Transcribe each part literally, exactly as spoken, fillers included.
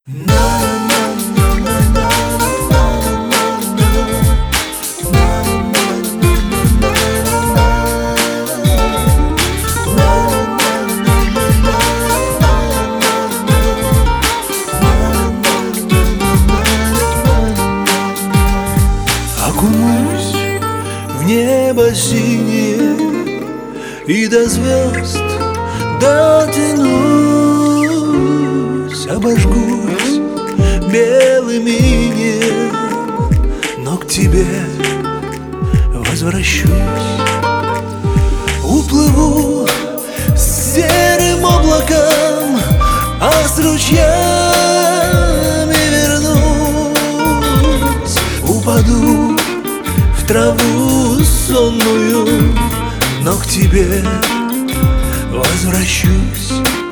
Окунусь в небо синее и до звезд дотянусь, обожгусь белым инеем, но к тебе возвращусь. Уплыву с серым облаком, а с ручьями вернусь. Упаду в траву сонную, но к тебе возвращусь.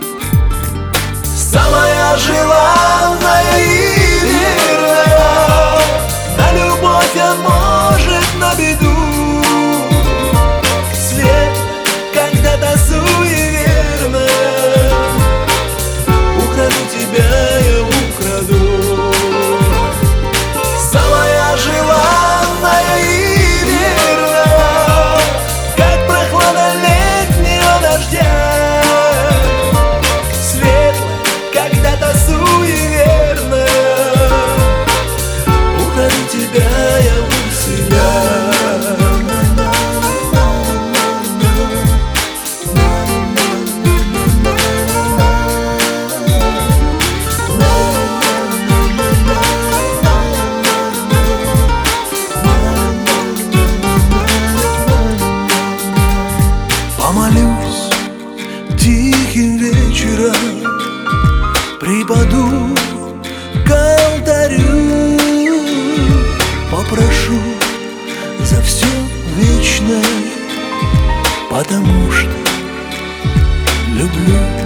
Самая желанная и верная, на любовь, а может на беду. Свет когда-то суеверная, украду тебя, я украду. Самая желанная и верная, как прохлада летнего дождя. Светлая, когда-то суеверная, украду тебя, я у себя. Помолюсь тихим вечером, припаду к алтарю, попрошу за все вечное, потому что люблю.